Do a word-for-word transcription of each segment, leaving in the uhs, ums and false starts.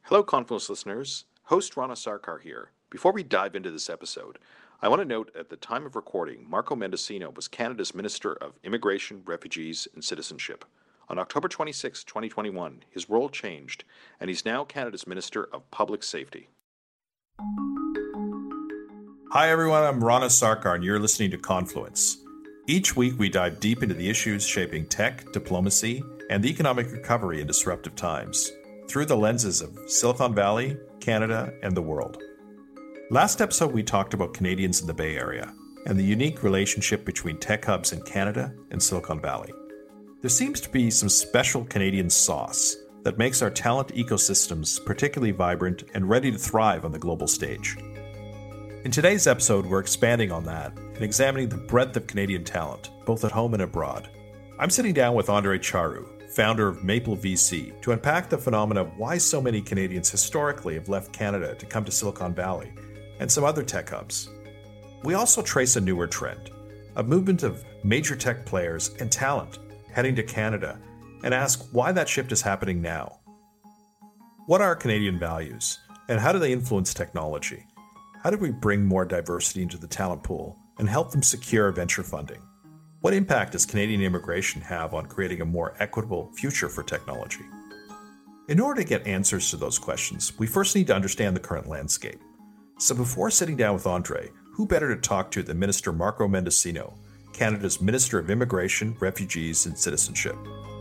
Hello, Confluence listeners. Host Rana Sarkar here. Before we dive into this episode, I want to note at the time of recording, Marco Mendicino was Canada's Minister of Immigration, Refugees, and Citizenship. On October twenty-sixth, twenty twenty-one, his role changed, and he's now Canada's Minister of Public Safety. Hi, everyone. I'm Rana Sarkar, and you're listening to Confluence. Each week, we dive deep into the issues shaping tech, diplomacy, and the economic recovery in disruptive times, through the lenses of Silicon Valley, Canada, and the world. Last episode, we talked about Canadians in the Bay Area and the unique relationship between tech hubs in Canada and Silicon Valley. There seems to be some special Canadian sauce that makes our talent ecosystems particularly vibrant and ready to thrive on the global stage. In today's episode, we're expanding on that and examining the breadth of Canadian talent, both at home and abroad. I'm sitting down with Andre Charu, founder of Maple V C, to unpack the phenomena of why so many Canadians historically have left Canada to come to Silicon Valley and some other tech hubs. We also trace a newer trend, a movement of major tech players and talent heading to Canada, and ask why that shift is happening now. What are Canadian values, and how do they influence technology? How do we bring more diversity into the talent pool and help them secure venture funding? What impact does Canadian immigration have on creating a more equitable future for technology? In order to get answers to those questions, we first need to understand the current landscape. So before sitting down with Andre, who better to talk to than Minister Marco Mendicino, Canada's Minister of Immigration, Refugees, and Citizenship.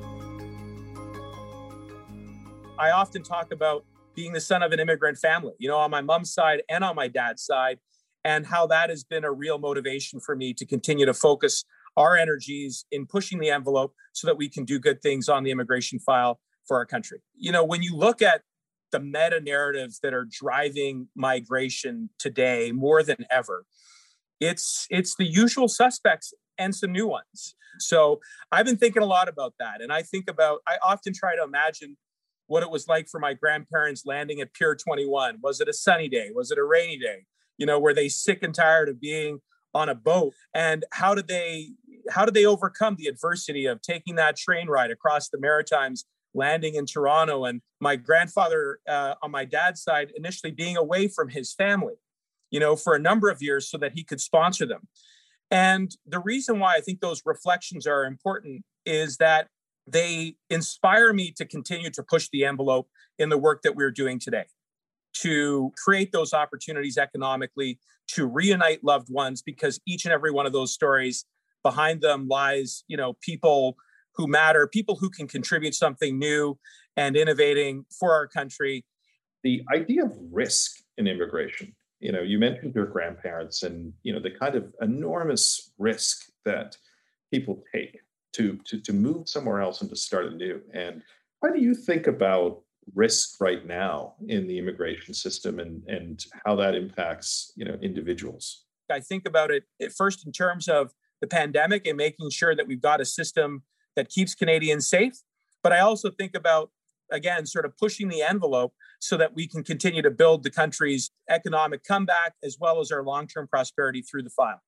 I often talk about being the son of an immigrant family, you know, on my mom's side and on my dad's side, and how that has been a real motivation for me to continue to focus our energies in pushing the envelope so that we can do good things on the immigration file for our country. You know, when you look at the meta narratives that are driving migration today more than ever, it's it's the usual suspects and some new ones. So I've been thinking a lot about that. And I think about, I often try to imagine what it was like for my grandparents landing at Pier twenty-one. Was it a sunny day? Was it a rainy day? You know, were they sick and tired of being on a boat? And how did they how did they overcome the adversity of taking that train ride across the Maritimes, landing in Toronto? And my grandfather uh, on my dad's side initially being away from his family, you know, for a number of years so that he could sponsor them. And the reason why I think those reflections are important is that they inspire me to continue to push the envelope in the work that we're doing today, to create those opportunities economically, to reunite loved ones, because each and every one of those stories, behind them lies, you know, people who matter, people who can contribute something new and innovating for our country. The idea of risk in immigration, you know, you mentioned your grandparents and, you know, the kind of enormous risk that people take to, to, to move somewhere else and to start anew. And how do you think about risk right now in the immigration system and, and how that impacts, you know, individuals? I think about it first in terms of the pandemic and making sure that we've got a system that keeps Canadians safe. But I also think about, again, sort of pushing the envelope so that we can continue to build the country's economic comeback as well as our long-term prosperity through the file.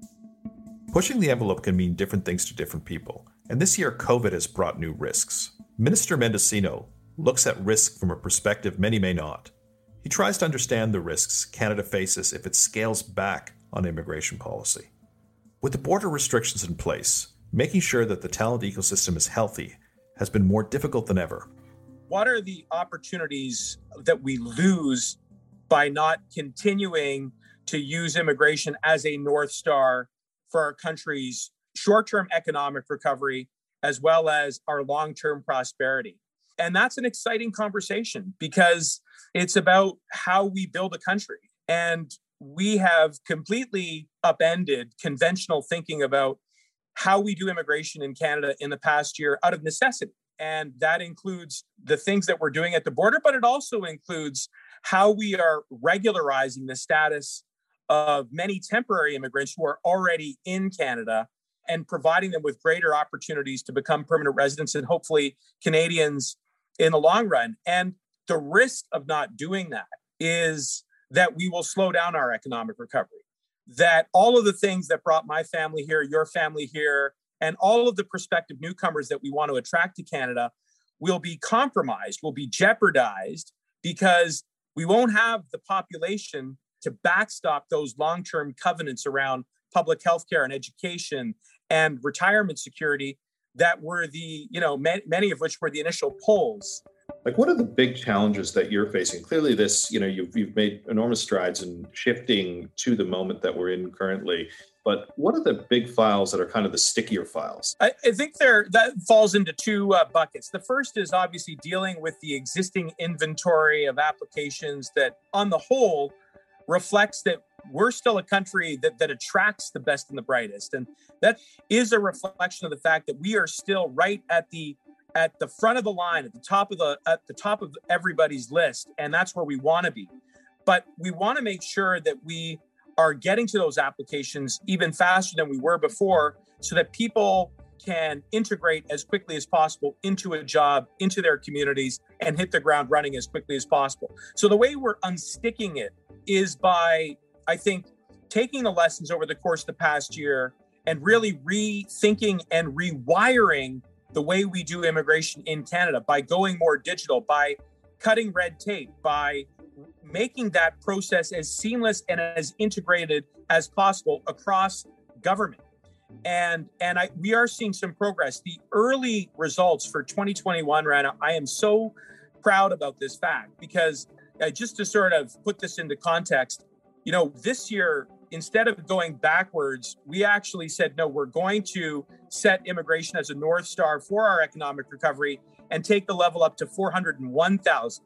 Pushing the envelope can mean different things to different people. And this year, COVID has brought new risks. Minister Mendicino looks at risk from a perspective many may not. He tries to understand the risks Canada faces if it scales back on immigration policy. With the border restrictions in place, making sure that the talent ecosystem is healthy has been more difficult than ever. What are the opportunities that we lose by not continuing to use immigration as a North Star for our country's short-term economic recovery, as well as our long-term prosperity? And that's an exciting conversation because it's about how we build a country. And we have completely upended conventional thinking about how we do immigration in Canada in the past year out of necessity. And that includes the things that we're doing at the border, but it also includes how we are regularizing the status of many temporary immigrants who are already in Canada and providing them with greater opportunities to become permanent residents and hopefully Canadians in the long run. And the risk of not doing that is that we will slow down our economic recovery, that all of the things that brought my family here, your family here, and all of the prospective newcomers that we want to attract to Canada will be compromised, will be jeopardized because we won't have the population to backstop those long-term covenants around public health care and education and retirement security that were the, you know, ma- many of which were the initial polls. Like, what are the big challenges that you're facing? Clearly, this, you know, you've, you've made enormous strides in shifting to the moment that we're in currently. But what are the big files that are kind of the stickier files? I, I think there that falls into two uh, buckets. The first is obviously dealing with the existing inventory of applications that, on the whole, reflects that we're still a country that, that attracts the best and the brightest. And that is a reflection of the fact that we are still right at the at the front of the line, at the top of the at the top of everybody's list. And that's where we want to be. But we want to make sure that we are getting to those applications even faster than we were before, so that people can integrate as quickly as possible into a job, into their communities, and hit the ground running as quickly as possible. So the way we're unsticking it is by, I think, taking the lessons over the course of the past year and really rethinking and rewiring the way we do immigration in Canada by going more digital, by cutting red tape, by making that process as seamless and as integrated as possible across government. And and I we are seeing some progress. The early results for twenty twenty-one, Rana, I am so proud about this fact, because uh, just to sort of put this into context, you know, this year, instead of going backwards, we actually said, no, we're going to set immigration as a North Star for our economic recovery and take the level up to four hundred one thousand.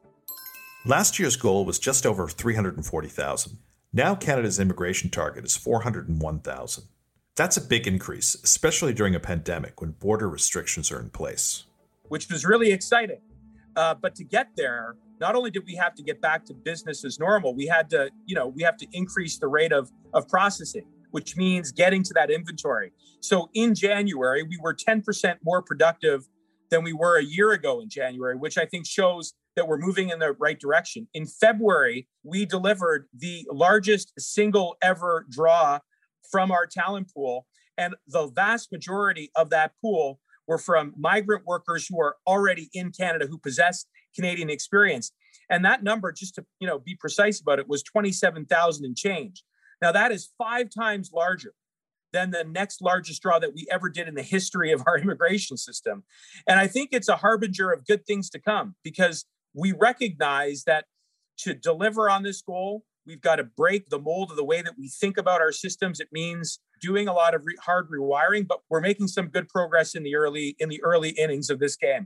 Last year's goal was just over three hundred forty thousand. Now Canada's immigration target is four hundred one thousand. That's a big increase, especially during a pandemic when border restrictions are in place. Which was really exciting. Uh, but to get there, not only did we have to get back to business as normal, we had to, you know, we have to increase the rate of, of processing, which means getting to that inventory. So in January, we were ten percent more productive than we were a year ago in January, which I think shows that we're moving in the right direction. In February, we delivered the largest single ever draw from our talent pool. And the vast majority of that pool were from migrant workers who are already in Canada, who possess Canadian experience. And that number, just to, you know, be precise about it, was twenty-seven thousand and change. Now that is five times larger than the next largest draw that we ever did in the history of our immigration system. And I think it's a harbinger of good things to come, because we recognize that to deliver on this goal, we've got to break the mold of the way that we think about our systems. It means doing a lot of re- hard rewiring, but we're making some good progress in the early in the early innings of this game.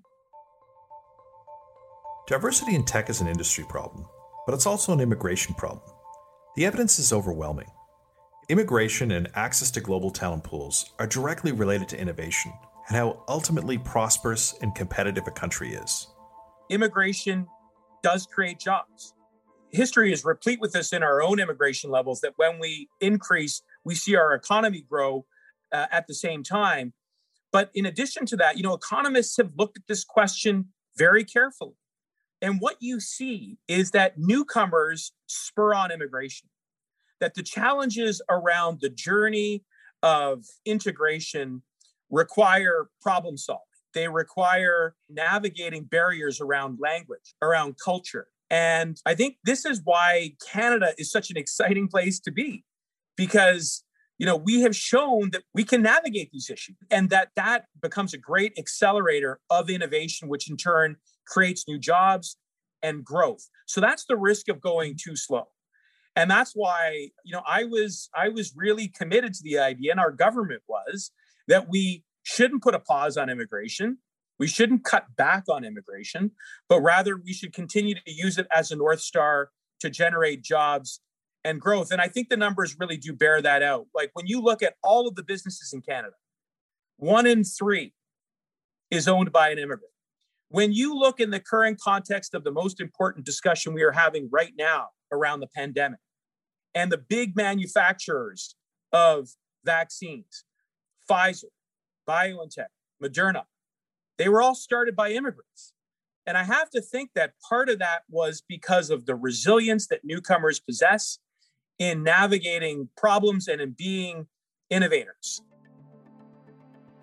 Diversity in tech is an industry problem, but it's also an immigration problem. The evidence is overwhelming. Immigration and access to global talent pools are directly related to innovation and how ultimately prosperous and competitive a country is. Immigration does create jobs. History is replete with this in our own immigration levels, that when we increase, we see our economy grow uh, at the same time. But in addition to that, you know, economists have looked at this question very carefully. And what you see is that newcomers spur on immigration, that the challenges around the journey of integration require problem solving. They require navigating barriers around language, around culture. And I think this is why Canada is such an exciting place to be, because, you know, we have shown that we can navigate these issues, and that that becomes a great accelerator of innovation, which in turn creates new jobs and growth. So that's the risk of going too slow. And that's why, you know, I was I was really committed to the idea, and our government was, that we shouldn't put a pause on immigration. We shouldn't cut back on immigration, but rather we should continue to use it as a North Star to generate jobs and growth. And I think the numbers really do bear that out. Like when you look at all of the businesses in Canada, one in three is owned by an immigrant. When you look in the current context of the most important discussion we are having right now around the pandemic, and the big manufacturers of vaccines, Pfizer, BioNTech, Moderna, they were all started by immigrants. And I have to think that part of that was because of the resilience that newcomers possess in navigating problems and in being innovators.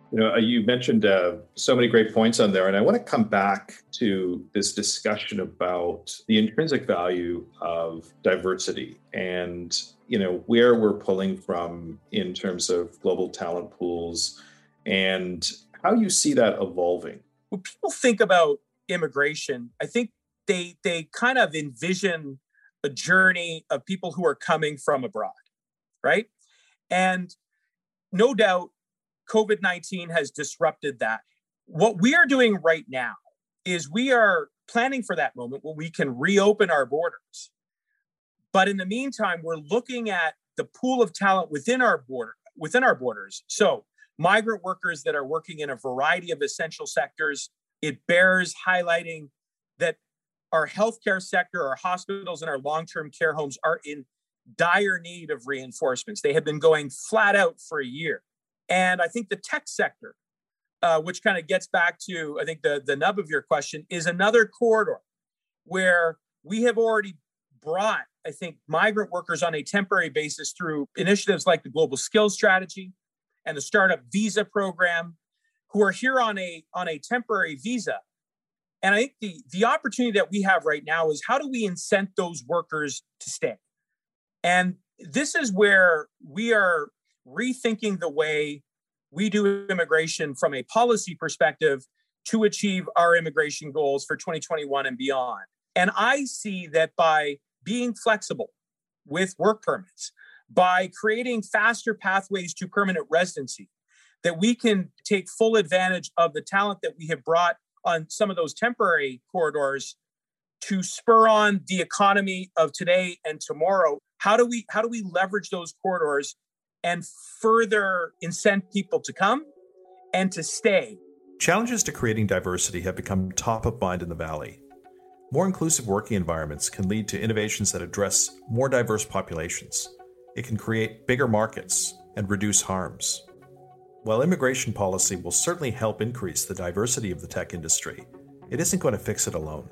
You know, you mentioned uh, so many great points on there, and I want to come back to this discussion about the intrinsic value of diversity and, you know, where we're pulling from in terms of global talent pools and how you see that evolving. When people think about immigration, I think they they kind of envision a journey of people who are coming from abroad, right? And no doubt, COVID nineteen has disrupted that. What we are doing right now is we are planning for that moment where we can reopen our borders. But in the meantime, we're looking at the pool of talent within our border, within our borders. So migrant workers that are working in a variety of essential sectors. It bears highlighting that our healthcare sector, our hospitals, and our long-term care homes are in dire need of reinforcements. They have been going flat out for a year. And I think the tech sector, uh, which kind of gets back to, I think, the, the nub of your question, is another corridor where we have already brought, I think, migrant workers on a temporary basis through initiatives like the Global Skills Strategy and the Startup Visa Program, who are here on a, on a temporary visa. And I think the, the opportunity that we have right now is how do we incent those workers to stay? And this is where we are rethinking the way we do immigration from a policy perspective to achieve our immigration goals for twenty twenty-one and beyond. And I see that by being flexible with work permits, by creating faster pathways to permanent residency, that we can take full advantage of the talent that we have brought on some of those temporary corridors to spur on the economy of today and tomorrow. How do we, how do we leverage those corridors and further incent people to come and to stay? Challenges to creating diversity have become top of mind in the Valley. More inclusive working environments can lead to innovations that address more diverse populations. It can create bigger markets and reduce harms. While immigration policy will certainly help increase the diversity of the tech industry, it isn't going to fix it alone.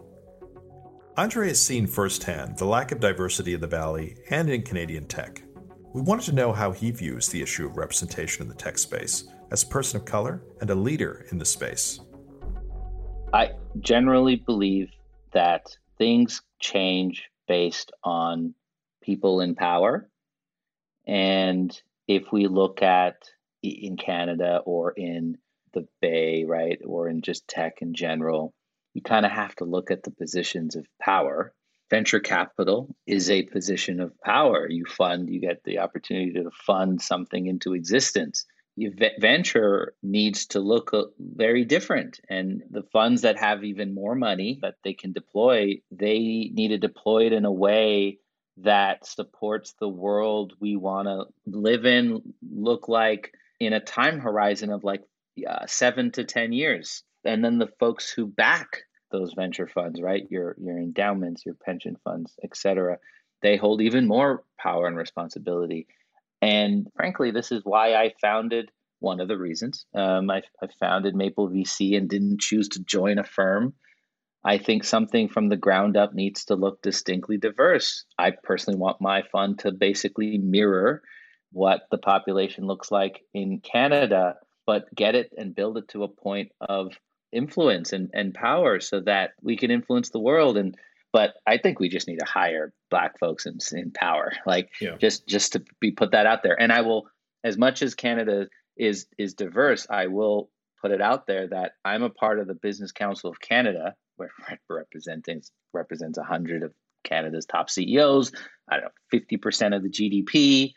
Andre has seen firsthand the lack of diversity in the Valley and in Canadian tech. We wanted to know how he views the issue of representation in the tech space as a person of color and a leader in the space. I generally believe that things change based on people in power. And if we look at in Canada or in the Bay, right, or in just tech in general, you kind of have to look at the positions of power. Venture capital is a position of power. You fund, you get the opportunity to fund something into existence. You, venture needs to look very different. And the funds that have even more money that they can deploy, they need to deploy it in a way that supports the world we want to live in, look like in a time horizon of like uh, seven to ten years. And then the folks who back those venture funds, right? Your your endowments, your pension funds, et cetera, they hold even more power and responsibility. And frankly, this is why I founded, one of the reasons, um, I, I founded Maple V C and didn't choose to join a firm. I think something from the ground up needs to look distinctly diverse. I personally want my fund to basically mirror what the population looks like in Canada, but get it and build it to a point of influence and, and power so that we can influence the world. And but I think we just need to hire Black folks in, in power, like yeah. just just to be put that out there. And I will, as much as Canada is is diverse, I will put it out there that I'm a part of the Business Council of Canada, where representing represents a hundred of Canada's top C E Os. I don't know, fifty percent of the G D P,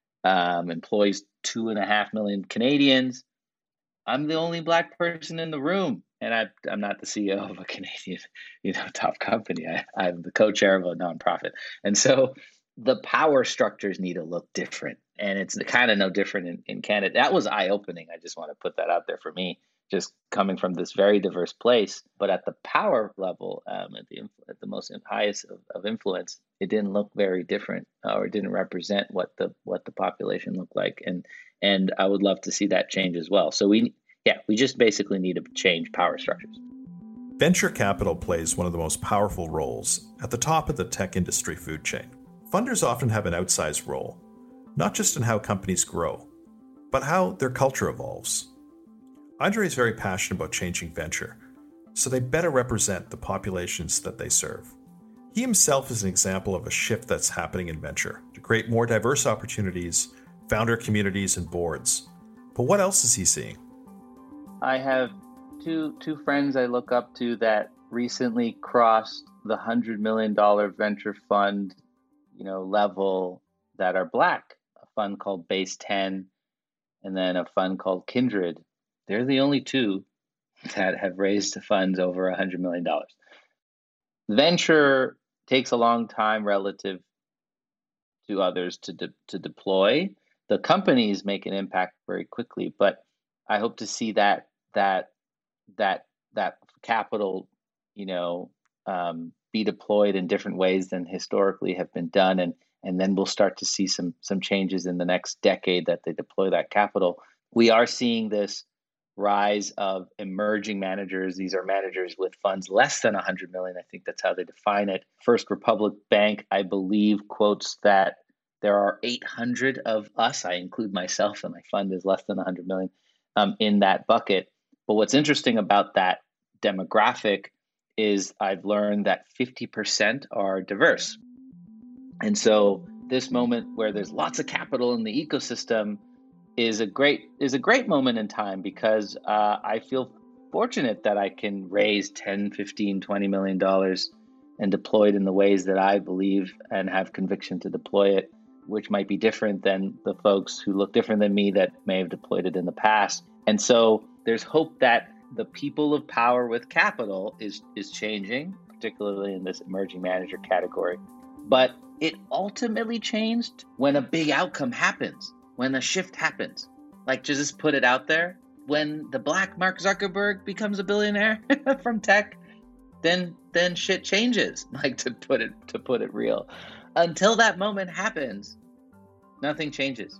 um, employs two and a half million Canadians. I'm the only Black person in the room, and I, I'm not the C E O of a Canadian, you know, top company. I, I'm the co-chair of a nonprofit, and so the power structures need to look different, and it's kind of no different in, in Canada. That was eye-opening. I just want to put that out there for me, just coming from this very diverse place, but at the power level, um, at the at the most highest of, of influence, it didn't look very different, uh, or it didn't represent what the what the population looked like, and and I would love to see that change as well. So we, yeah, we just basically need to change power structures. Venture capital plays one of the most powerful roles at the top of the tech industry food chain. Funders often have an outsized role, not just in how companies grow, but how their culture evolves. Andre is very passionate about changing venture, so they better represent the populations that they serve. He himself is an example of a shift that's happening in venture to create more diverse opportunities, founder communities, and boards. But what else is he seeing? I have two two friends I look up to that recently crossed the one hundred million dollars venture fund, you know, level that are Black. A fund called Base ten, and then a fund called Kindred. They're the only two that have raised funds over one hundred million dollars. Venture takes a long time relative to others to de- to deploy. The companies make an impact very quickly, but I hope to see that that that that capital, you know, um, be deployed in different ways than historically have been done, and and then we'll start to see some some changes in the next decade that they deploy that capital. We are seeing this rise of emerging managers. These are managers with funds less than one hundred million. I think that's how they define it. First Republic Bank, I believe, quotes that there are eight hundred of us. I include myself, and my fund is less than one hundred million um, in that bucket. But what's interesting about that demographic is I've learned that fifty percent are diverse. And so this moment where there's lots of capital in the ecosystem is a great is a great moment in time, because uh, I feel fortunate that I can raise ten, fifteen, twenty million dollars and deploy it in the ways that I believe and have conviction to deploy it, which might be different than the folks who look different than me that may have deployed it in the past. And so there's hope that the people of power with capital is is changing, particularly in this emerging manager category. But it ultimately changed when a big outcome happens. When a shift happens, like just put it out there, when the Black Mark Zuckerberg becomes a billionaire from tech, then then shit changes. Like to put it to put it real, until that moment happens, nothing changes.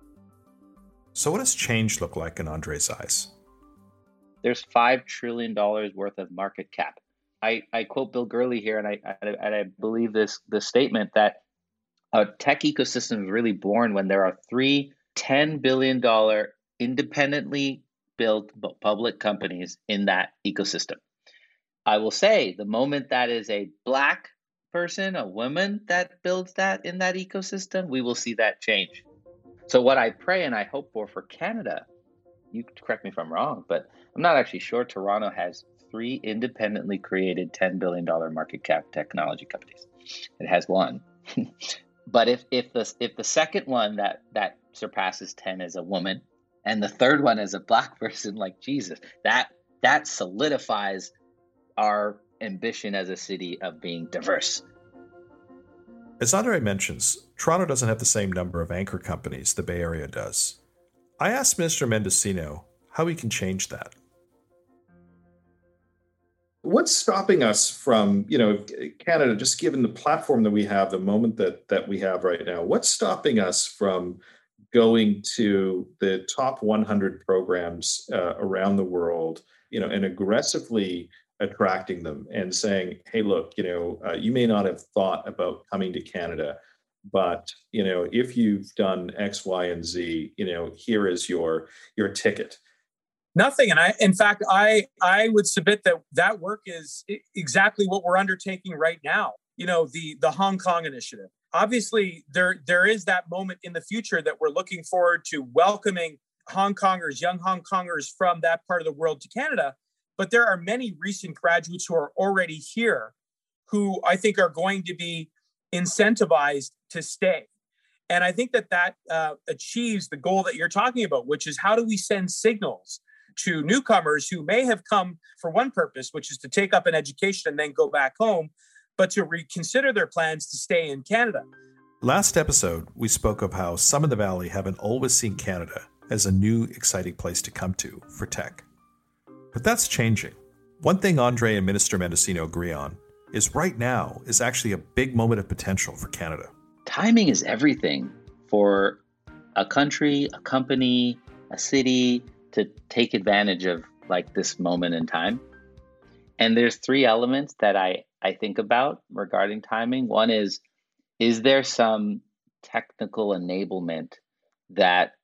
So, what does change look like in Andre's eyes? There's five trillion dollars worth of market cap. I, I quote Bill Gurley here, and I, I and I believe this this statement that a tech ecosystem is really born when there are three ten billion dollars independently built public companies in that ecosystem. I will say the moment that is a Black person, a woman that builds that in that ecosystem, we will see that change. So what I pray and I hope for for Canada, you correct me if I'm wrong, but I'm not actually sure Toronto has three independently created ten billion dollars market cap technology companies. It has one. But if if the if the second one that that surpasses ten is a woman, and the third one is a Black person, like Jesus, that that solidifies our ambition as a city of being diverse. As Andre mentions, Toronto doesn't have the same number of anchor companies the Bay Area does. I asked Minister Mendicino how we can change that. What's stopping us from, you know, Canada, just given the platform that we have, the moment that that we have right now, what's stopping us from going to the top one hundred programs uh, around the world, you know, and aggressively attracting them and saying, hey, look, you know, uh, you may not have thought about coming to Canada, but, you know, if you've done X, Y, and Z, you know, here is your your ticket. Nothing. And I, in fact, I, I would submit that that work is exactly what we're undertaking right now. You know, the, the Hong Kong initiative. Obviously, there, there is that moment in the future that we're looking forward to welcoming Hong Kongers, young Hong Kongers from that part of the world to Canada. But there are many recent graduates who are already here who I think are going to be incentivized to stay. And I think that that uh, achieves the goal that you're talking about, which is how do we send signals to newcomers who may have come for one purpose, which is to take up an education and then go back home, but to reconsider their plans to stay in Canada. Last episode, we spoke of how some in the Valley haven't always seen Canada as a new, exciting place to come to for tech. But that's changing. One thing Andre and Minister Mendicino agree on is right now is actually a big moment of potential for Canada. Timing is everything for a country, a company, a city to take advantage of like this moment in time. And there's three elements that I, I think about regarding timing. One is, is there some technical enablement that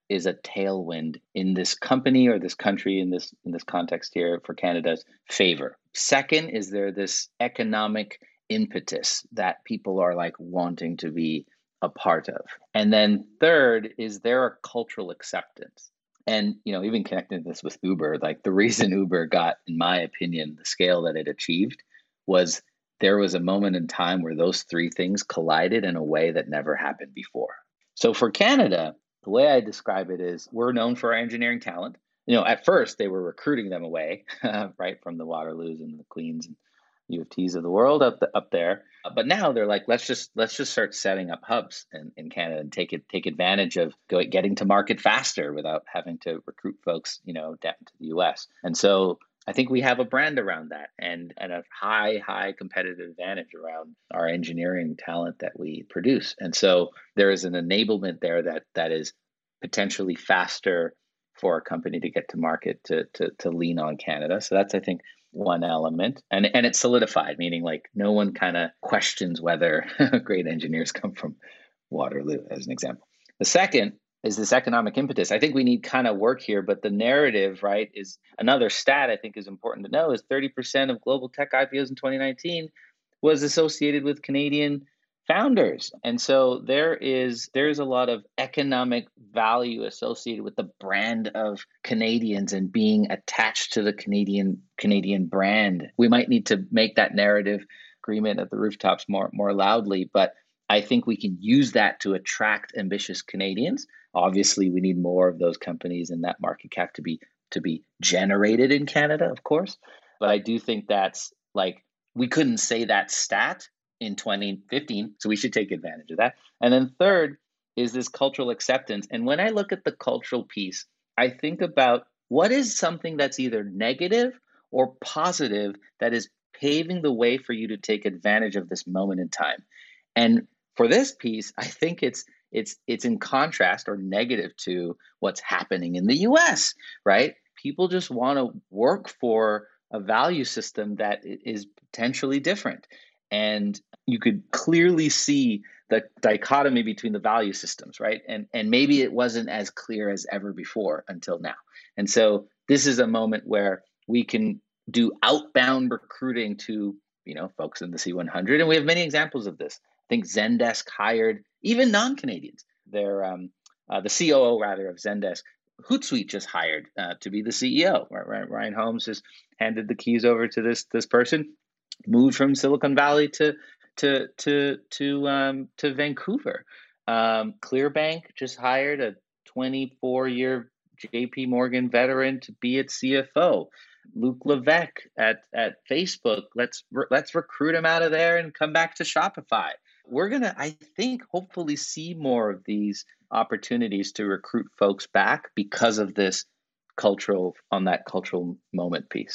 is a tailwind in this company or this country in this in this context here for Canada's favor. Second, is there this economic impetus that people are like wanting to be a part of? And then third, is there a cultural acceptance? And, you know, even connecting this with Uber, like the reason Uber got, in my opinion, the scale that it achieved was there was a moment in time where those three things collided in a way that never happened before. So for Canada, the way I describe it is we're known for our engineering talent. You know, at first they were recruiting them away, right, from the Waterloos and the Queens and U of T's of the world up the, up there. But now they're like, let's just let's just start setting up hubs in, in Canada and take it take advantage of go, getting to market faster without having to recruit folks, you know, down to the U S. And so I think we have a brand around that and, and a high, high competitive advantage around our engineering talent that we produce. And so there is an enablement there that that is potentially faster for a company to get to market to to to lean on Canada. So that's, I think, one element. And and it's solidified, meaning like no one kind of questions whether great engineers come from Waterloo, as an example. The second is this economic impetus. I think we need kind of work here, but the narrative, right, is another stat I think is important to know is thirty percent of global tech I P Os in twenty nineteen was associated with Canadian founders. And so there is there's a lot of economic value associated with the brand of Canadians and being attached to the Canadian Canadian brand. We might need to make that narrative agreement at the rooftops more more loudly, but I think we can use that to attract ambitious Canadians. Obviously, we need more of those companies and that market cap to be to be generated in Canada, of course. But I do think that's like, we couldn't say that stat in twenty fifteen, so we should take advantage of that. And then third is this cultural acceptance. And when I look at the cultural piece, I think about what is something that's either negative or positive that is paving the way for you to take advantage of this moment in time. And for this piece, I think it's it's it's in contrast or negative to what's happening in the U S, right? People just want to work for a value system that is potentially different. And you could clearly see the dichotomy between the value systems, right? And and maybe it wasn't as clear as ever before until now. And so this is a moment where we can do outbound recruiting to, you know, folks in the C one hundred. And we have many examples of this. I think Zendesk hired even non-Canadians. They're um, uh, the C O O, rather, of Zendesk. Hootsuite just hired uh, to be the C E O. Right? Ryan Holmes just handed the keys over to this this person, moved from Silicon Valley to to to to um, to Vancouver. Um, Clearbank just hired a twenty-four year J P Morgan veteran to be its C F O. Luc Levesque at at Facebook. Let's re- let's recruit him out of there and come back to Shopify. We're gonna, I think, hopefully see more of these opportunities to recruit folks back because of this cultural on that cultural moment piece.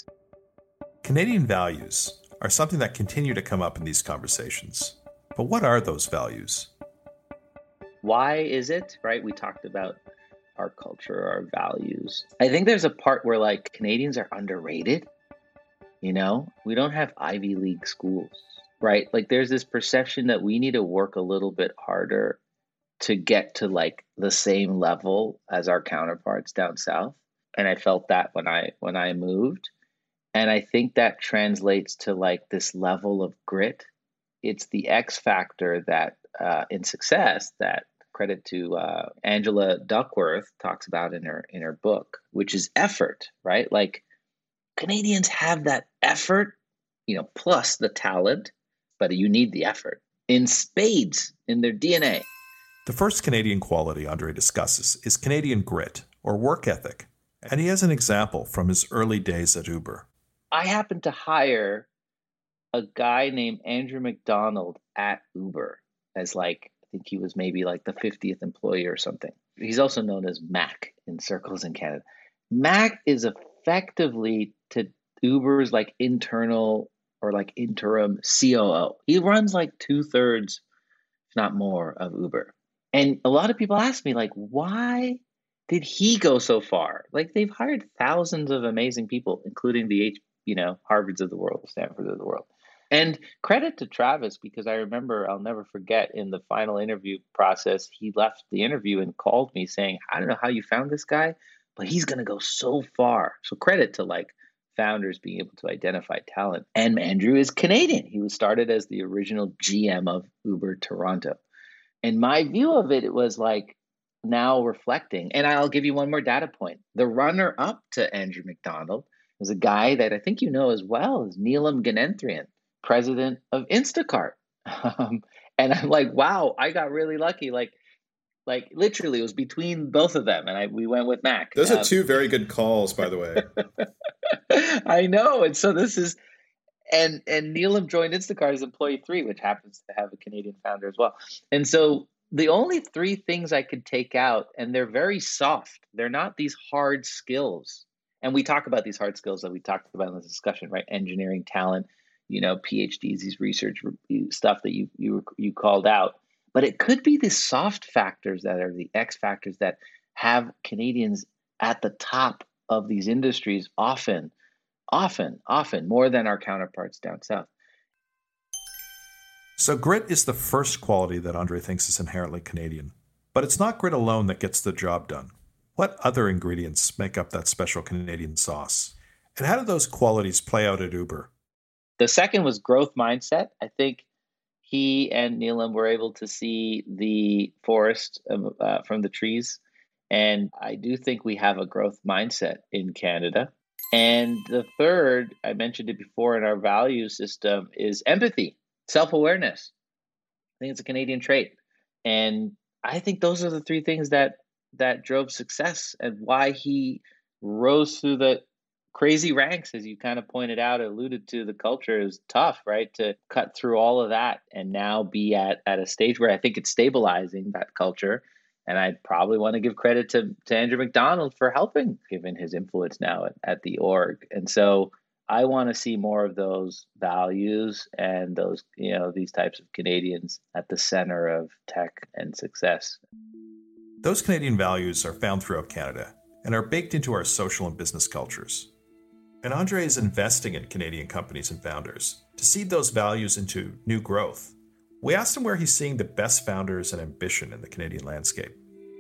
Canadian values are something that continue to come up in these conversations. But what are those values? Why is it, right? We talked about our culture, our values. I think there's a part where like Canadians are underrated. You know, we don't have Ivy League schools, right? Like there's this perception that we need to work a little bit harder to get to like the same level as our counterparts down south. And I felt that when I when I moved. And I think that translates to like this level of grit. It's the X factor that uh, in success that credit to uh, Angela Duckworth talks about in her in her book, which is effort, right? Like Canadians have that effort, you know, plus the talent, but you need the effort in spades in their D N A. The first Canadian quality Andre discusses is Canadian grit or work ethic. And he has an example from his early days at Uber. I happened to hire a guy named Andrew McDonald at Uber as like, I think he was maybe like the fiftieth employee or something. He's also known as Mac in circles in Canada. Mac is effectively to Uber's like internal or like interim C O O. He runs like two thirds, if not more, of Uber. And a lot of people ask me like, why did he go so far? Like they've hired thousands of amazing people, including the, you know, Harvards of the world, Stanfords of the world. And credit to Travis, because I remember, I'll never forget, in the final interview process, he left the interview and called me saying, I don't know how you found this guy, but he's going to go so far. So credit to like founders being able to identify talent. And Andrew is Canadian. He was started as the original G M of Uber Toronto. And my view of it, it was like, now reflecting, and I'll give you one more data point. The runner up to Andrew McDonald is a guy that I think you know as well, is Neelam Ganenthrian, president of Instacart. Um, and I'm like, wow, I got really lucky. Like, like literally, it was between both of them, and I we went with Mac. Those um, are two very good calls, by the way. I know, and so this is, and and Neelam joined Instacart as employee three, which happens to have a Canadian founder as well, and so. The only three things I could take out, and they're very soft. They're not these hard skills. And we talk about these hard skills that we talked about in this discussion, right? Engineering, talent, you know, P H Ds, these research stuff that you you you called out. But it could be the soft factors that are the X factors that have Canadians at the top of these industries often, often, often more than our counterparts down south. So grit is the first quality that Andre thinks is inherently Canadian. But it's not grit alone that gets the job done. What other ingredients make up that special Canadian sauce? And how do those qualities play out at Uber? The second was growth mindset. I think he and Neelam were able to see the forest uh, from the trees. And I do think we have a growth mindset in Canada. And the third, I mentioned it before in our value system, is empathy. Self-awareness. I think it's a Canadian trait. And I think those are the three things that that drove success and why he rose through the crazy ranks, as you kind of pointed out, alluded to. The culture is tough, right? To cut through all of that and now be at, at a stage where I think it's stabilizing that culture. And I'd probably want to give credit to, to Andrew McDonald for helping, given his influence now at, at the org. And so I want to see more of those values and those, you know, these types of Canadians at the center of tech and success. Those Canadian values are found throughout Canada and are baked into our social and business cultures. And Andre is investing in Canadian companies and founders to seed those values into new growth. We asked him where he's seeing the best founders and ambition in the Canadian landscape.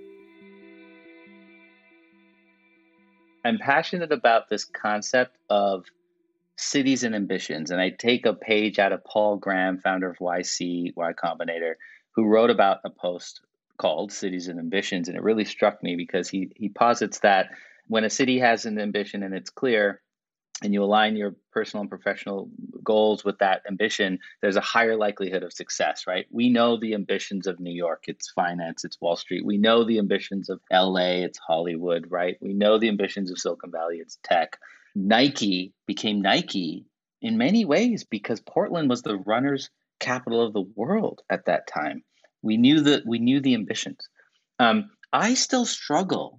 I'm passionate about this concept of cities and ambitions. And I take a page out of Paul Graham, founder of Y C, Y Combinator, who wrote about a post called Cities and Ambitions. And it really struck me because he he posits that when a city has an ambition and it's clear, and you align your personal and professional goals with that ambition, there's a higher likelihood of success, right? We know the ambitions of New York, it's finance, it's Wall Street. We know the ambitions of L A, it's Hollywood, right? We know the ambitions of Silicon Valley, it's tech. Nike became Nike in many ways because Portland was the runner's capital of the world at that time. We knew that we knew the ambitions. Um, I still struggle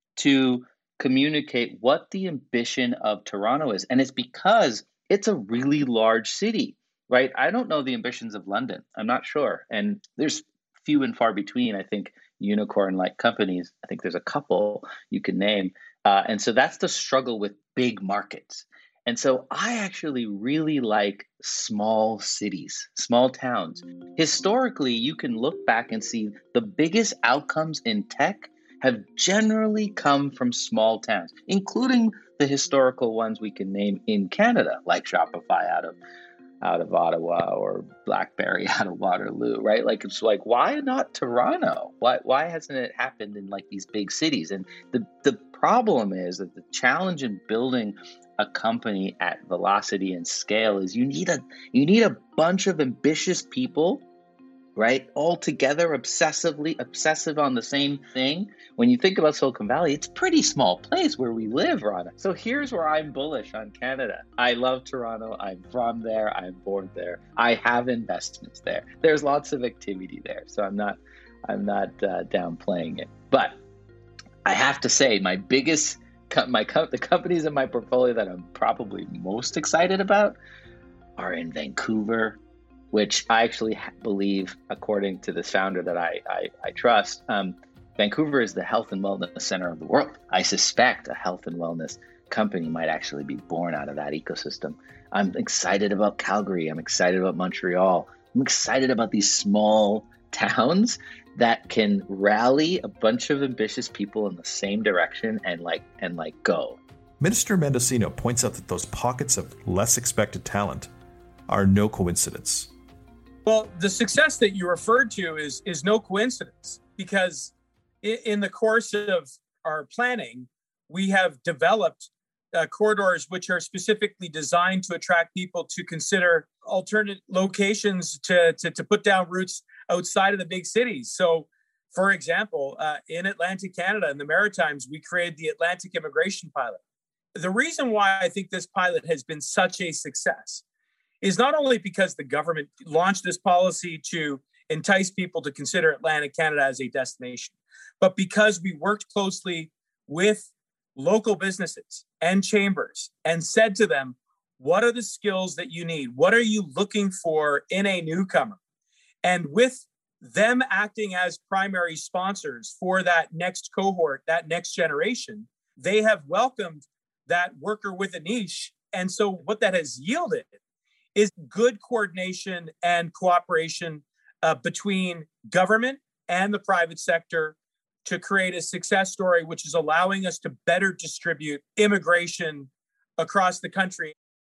to communicate what the ambition of Toronto is. And it's because it's a really large city, right? I don't know the ambitions of London. I'm not sure. And there's few and far between, I think, unicorn-like companies. I think there's a couple you can name. Uh, and so that's the struggle with big markets. And so I actually really like small cities, small towns. Historically, you can look back and see the biggest outcomes in tech have generally come from small towns, including the historical ones we can name in Canada, like Shopify out of out of Ottawa or BlackBerry out of Waterloo, right? Like, it's like, why not Toronto? Why why hasn't it happened in like these big cities? And the the problem is that the challenge in building a company at velocity and scale is you need a you need a bunch of ambitious people, right? All together, obsessively, obsessive on the same thing. When you think about Silicon Valley, it's a pretty small place where we live, Rana. So here's where I'm bullish on Canada. I love Toronto. I'm from there. I'm born there. I have investments there. There's lots of activity there. So I'm not, I'm not uh, downplaying it. But I have to say, my biggest, my the companies in my portfolio that I'm probably most excited about are in Vancouver, which I actually believe, according to this founder that I, I, I trust, um, Vancouver is the health and wellness center of the world. I suspect a health and wellness company might actually be born out of that ecosystem. I'm excited about Calgary. I'm excited about Montreal. I'm excited about these small towns that can rally a bunch of ambitious people in the same direction and like and like go. Minister Mendicino points out that those pockets of less expected talent are no coincidence. Well, the success that you referred to is is no coincidence, because in, in the course of our planning, we have developed uh, corridors which are specifically designed to attract people to consider alternate locations to, to, to put down roots outside of the big cities. So, for example, uh, in Atlantic Canada, in the Maritimes, we created the Atlantic Immigration Pilot. The reason why I think this pilot has been such a success is not only because the government launched this policy to entice people to consider Atlantic Canada as a destination, but because we worked closely with local businesses and chambers and said to them, what are the skills that you need? What are you looking for in a newcomer? And with them acting as primary sponsors for that next cohort, that next generation, they have welcomed that worker with a niche. And so what that has yielded is good coordination and cooperation uh, between government and the private sector to create a success story, which is allowing us to better distribute immigration across the country.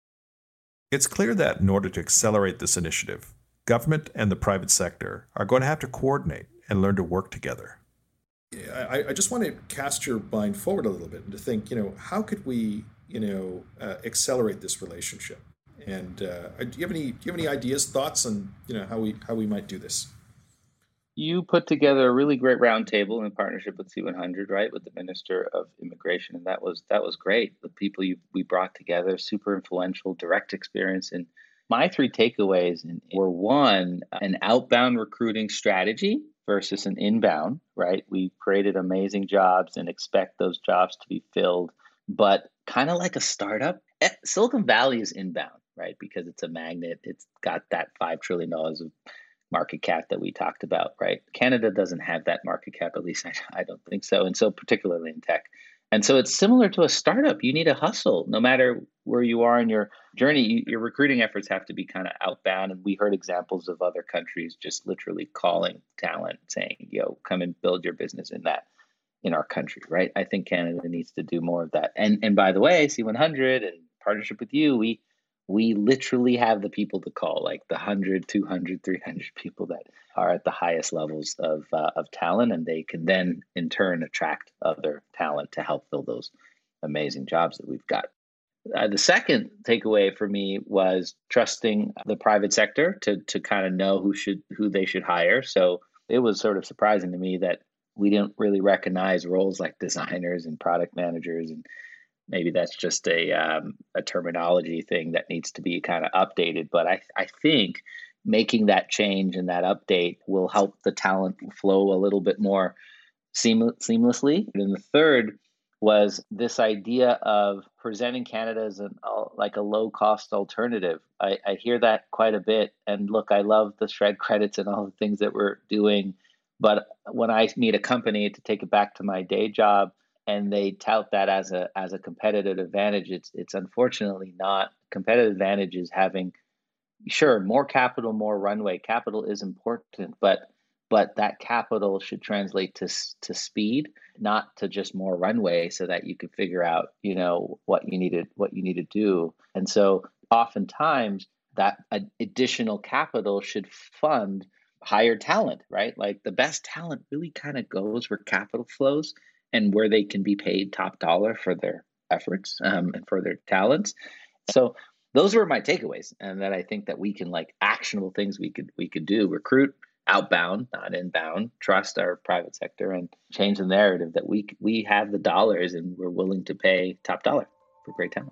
It's clear that in order to accelerate this initiative, government and the private sector are going to have to coordinate and learn to work together. I, I just want to cast your mind forward a little bit and to think, you know, how could we, you know, uh, accelerate this relationship? And uh, do you have any do you have any ideas, thoughts on, you know, how we how we might do this? You put together a really great roundtable in partnership with C one hundred, right, with the Minister of Immigration, and that was that was great. The people you we brought together, super influential, direct experience. And my three takeaways were: one, an outbound recruiting strategy versus an inbound, right? We created amazing jobs and expect those jobs to be filled, but kind of like a startup. Silicon Valley is inbound, right? Because it's a magnet. It's got that five trillion dollars of market cap that we talked about, right? Canada doesn't have that market cap, at least I, I don't think so. And so particularly in tech. And so it's similar to a startup. You need a hustle. No matter where you are in your journey, you, your recruiting efforts have to be kind of outbound. And we heard examples of other countries just literally calling talent saying, yo, come and build your business in that, in our country, right? I think Canada needs to do more of that. And and by the way, C one hundred and partnership with you, we we literally have the people to call, like the one hundred, two hundred, three hundred people that are at the highest levels of uh, of talent, and they can then in turn attract other talent to help fill those amazing jobs that we've got. Uh, the second takeaway for me was trusting the private sector to to kind of know who should who they should hire. So it was sort of surprising to me that we didn't really recognize roles like designers and product managers, and maybe that's just a um, a terminology thing that needs to be kind of updated. But I I think making that change and that update will help the talent flow a little bit more seam- seamlessly. And the third was this idea of presenting Canada as an, uh, like a low-cost alternative. I, I hear that quite a bit. And look, I love the SR E D credits and all the things that we're doing. But when I meet a company, to take it back to my day job, and they tout that as a as a competitive advantage, it's it's unfortunately not. Competitive advantage is having, sure, more capital, more runway. Capital is important, but but that capital should translate to to speed, not to just more runway, so that you can figure out, you know, what you needed, what you need to do. And so oftentimes that additional capital should fund higher talent, right? Like the best talent really kind of goes where capital flows and where they can be paid top dollar for their efforts um, and for their talents. So those were my takeaways, and that I think that we can, like, actionable things we could we could do: recruit outbound, not inbound, trust our private sector, and change the narrative that we we have the dollars and we're willing to pay top dollar for great talent.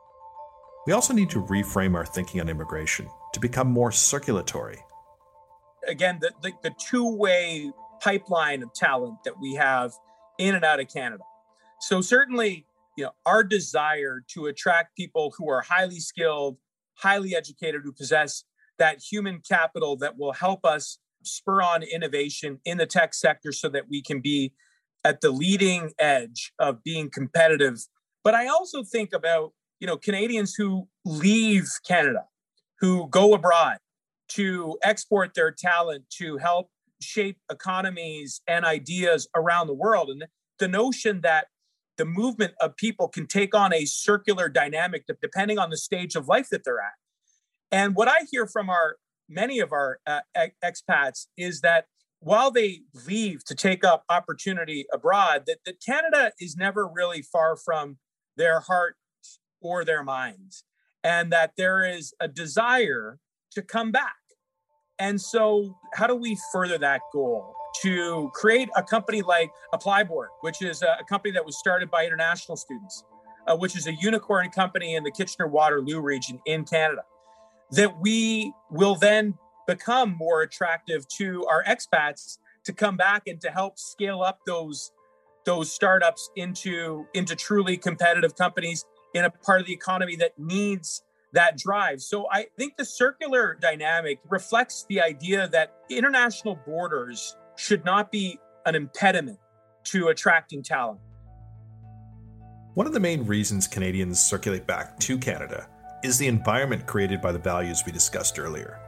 We also need to reframe our thinking on immigration to become more circulatory. Again, the, the, the two-way pipeline of talent that we have in and out of Canada. So certainly, you know, our desire to attract people who are highly skilled, highly educated, who possess that human capital that will help us spur on innovation in the tech sector so that we can be at the leading edge of being competitive But I also think about, you know, Canadians who leave Canada, who go abroad to export their talent to help shape economies and ideas around the world. And the notion that the movement of people can take on a circular dynamic depending on the stage of life that they're at. And what I hear from our many of our uh, expats is that while they leave to take up opportunity abroad, that, that Canada is never really far from their heart or their minds, and that there is a desire to come back. And so how do we further that goal? To create a company like Applyboard, which is a company that was started by international students, uh, which is a unicorn company in the Kitchener-Waterloo region in Canada, that we will then become more attractive to our expats to come back and to help scale up those, those startups into, into truly competitive companies in a part of the economy that needs that drive. So I think the circular dynamic reflects the idea that international borders should not be an impediment to attracting talent. One of the main reasons Canadians circulate back to Canada is the environment created by the values we discussed earlier.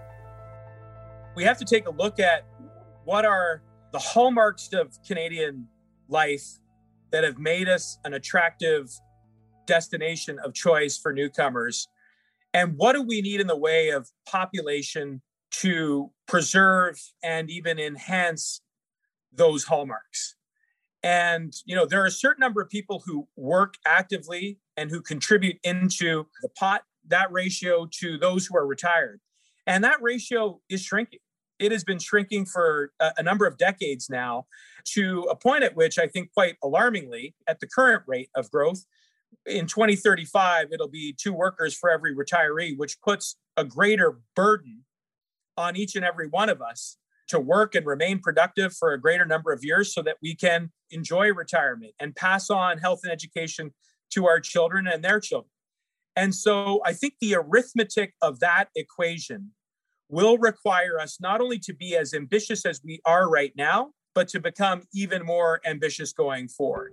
We have to take a look at what are the hallmarks of Canadian life that have made us an attractive destination of choice for newcomers. And what do we need in the way of population to preserve and even enhance those hallmarks? And, you know, there are a certain number of people who work actively and who contribute into the pot, that ratio to those who are retired. And that ratio is shrinking. It has been shrinking for a, a number of decades now, to a point at which I think quite alarmingly, at the current rate of growth, in twenty thirty-five, it'll be two workers for every retiree, which puts a greater burden on each and every one of us to work and remain productive for a greater number of years so that we can enjoy retirement and pass on health and education to our children and their children. And so I think the arithmetic of that equation will require us not only to be as ambitious as we are right now, but to become even more ambitious going forward.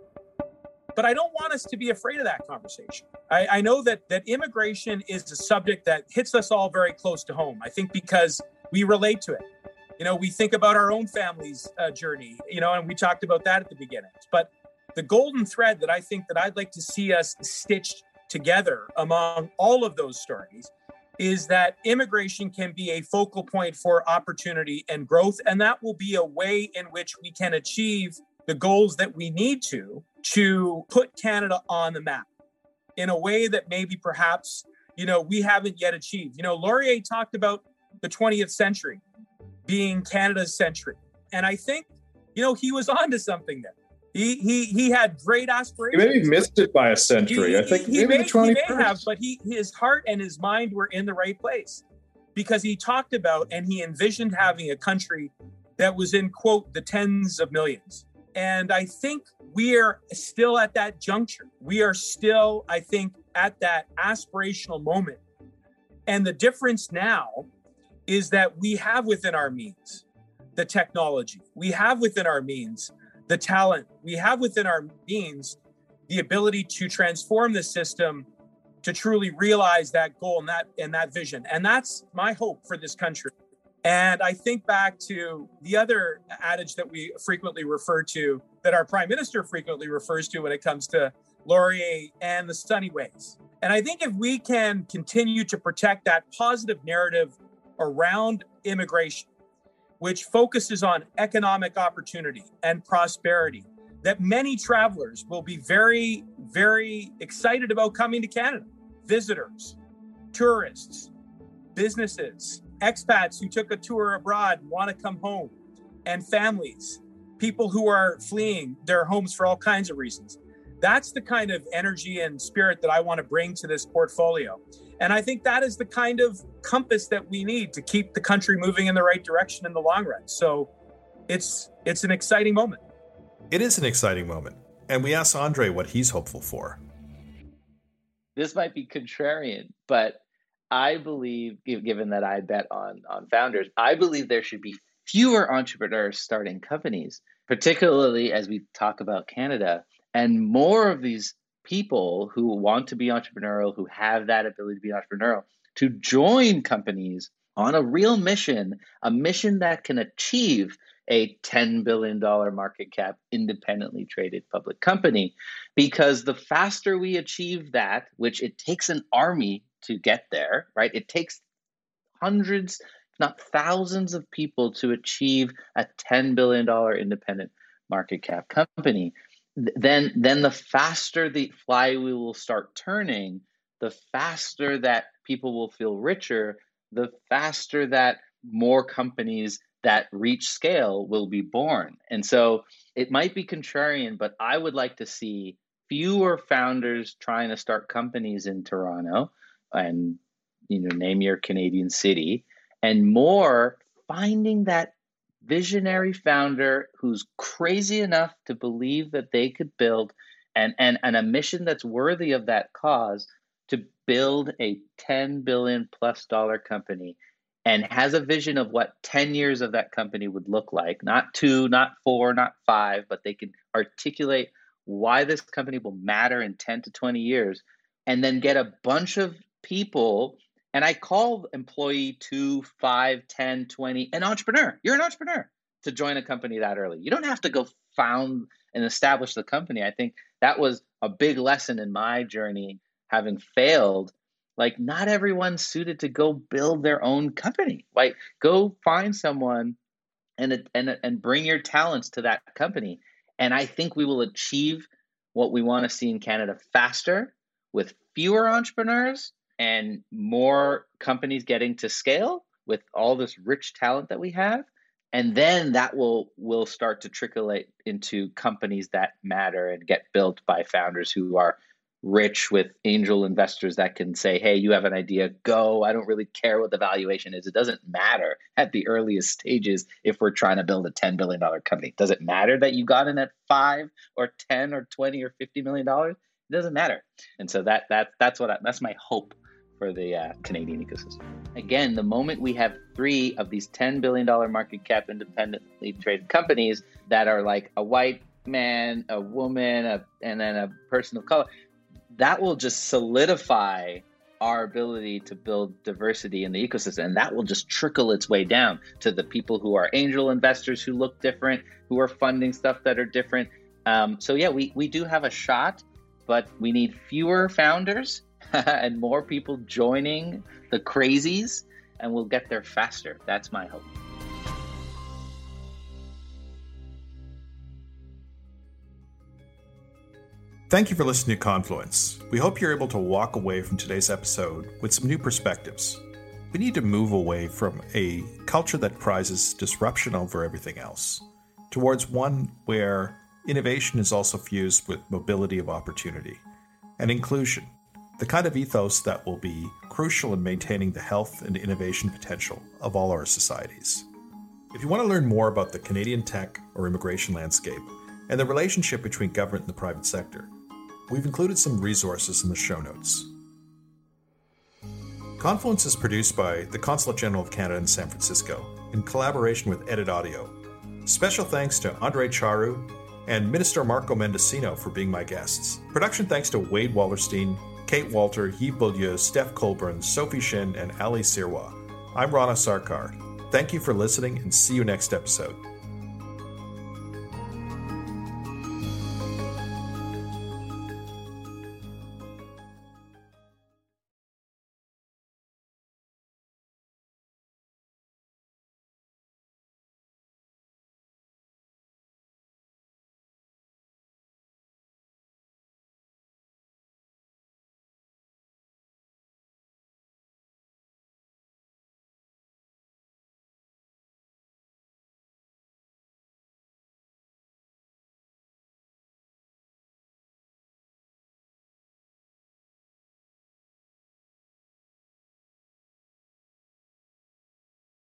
But I don't want us to be afraid of that conversation. I, I know that that immigration is a subject that hits us all very close to home. I think because we relate to it. You know, we think about our own family's uh, journey, you know, and we talked about that at the beginning. But the golden thread that I think that I'd like to see us stitched together among all of those stories is that immigration can be a focal point for opportunity and growth. And that will be a way in which we can achieve the goals that we need to, to put Canada on the map in a way that maybe perhaps, you know, we haven't yet achieved. You know, Laurier talked about the twentieth century being Canada's century. And I think, you know, he was onto something there. He he he had great aspirations. He maybe missed it by a century. He, I think he, maybe he may, the twenty-first. He may have, but he his heart and his mind were in the right place, because he talked about and he envisioned having a country that was in, quote, the tens of millions. And I think we are still at that juncture. We are still, I think, at that aspirational moment. And the difference now is that we have within our means the technology. We have within our means the talent. We have within our means the ability to transform the system to truly realize that goal and that and that vision. And that's my hope for this country. And I think back to the other adage that we frequently refer to, that our prime minister frequently refers to when it comes to Laurier and the sunny ways. And I think if we can continue to protect that positive narrative around immigration, which focuses on economic opportunity and prosperity, that many travelers will be very, very excited about coming to Canada. Visitors, tourists, businesses, expats who took a tour abroad and want to come home, and families, people who are fleeing their homes for all kinds of reasons. That's the kind of energy and spirit that I want to bring to this portfolio. And I think that is the kind of compass that we need to keep the country moving in the right direction in the long run. So it's it's an exciting moment. It is an exciting moment. And we asked Andre what he's hopeful for. This might be contrarian, but I believe, given that I bet on, on founders, I believe there should be fewer entrepreneurs starting companies, particularly as we talk about Canada, and more of these people who want to be entrepreneurial, who have that ability to be entrepreneurial, to join companies on a real mission, a mission that can achieve a ten billion dollars market cap, independently traded public company. Because the faster we achieve that, which it takes an army to get there, right? It takes hundreds, if not thousands of people to achieve a ten billion dollars independent market cap company. Then, then the faster the flywheel will start turning, the faster that people will feel richer, the faster that more companies that reach scale will be born. And so it might be contrarian, but I would like to see fewer founders trying to start companies in Toronto and, you know, name your Canadian city, and more finding that visionary founder who's crazy enough to believe that they could build and, and, and a mission that's worthy of that cause to build a ten billion plus dollar company, and has a vision of what ten years of that company would look like. Not two, not four, not five, but they can articulate why this company will matter in ten to twenty years, and then get a bunch of people. And I call employee two, five, ten, twenty an entrepreneur. You're an entrepreneur to join a company that early. You don't have to go found and establish the company. I think that was a big lesson in my journey, having failed. Like, not everyone's suited to go build their own company. Like, go find someone and and and bring your talents to that company. And I think we will achieve what we want to see in Canada faster, with fewer entrepreneurs and more companies getting to scale with all this rich talent that we have. And then that will will start to trickle into companies that matter and get built by founders who are rich, with angel investors that can say, hey, you have an idea, go. I don't really care what the valuation is. It doesn't matter at the earliest stages if we're trying to build a ten billion dollars company. Does it matter that you got in at five or ten or twenty or fifty million dollars? It doesn't matter. And so that that that's what I, that's my hope for the uh, Canadian ecosystem. Again, the moment we have three of these ten billion dollars market cap independently traded companies that are like a white man, a woman, a, and then a person of color, that will just solidify our ability to build diversity in the ecosystem. And that will just trickle its way down to the people who are angel investors who look different, who are funding stuff that are different. Um, so yeah, we, we do have a shot, but we need fewer founders and more people joining the crazies, and we'll get there faster. That's my hope. Thank you for listening to Confluence. We hope you're able to walk away from today's episode with some new perspectives. We need to move away from a culture that prizes disruption over everything else, towards one where innovation is also fused with mobility of opportunity and inclusion, the kind of ethos that will be crucial in maintaining the health and innovation potential of all our societies. If you want to learn more about the Canadian tech or immigration landscape and the relationship between government and the private sector, we've included some resources in the show notes. Confluence is produced by the Consulate General of Canada in San Francisco in collaboration with Edit Audio. Special thanks to Andre Charu and Minister Marco Mendocino for being my guests. Production thanks to Wade Wallerstein, Kate Walter, Yves Beaulieu, Steph Colburn, Sophie Shin, and Ali Sirwa. I'm Rana Sarkar. Thank you for listening, and see you next episode.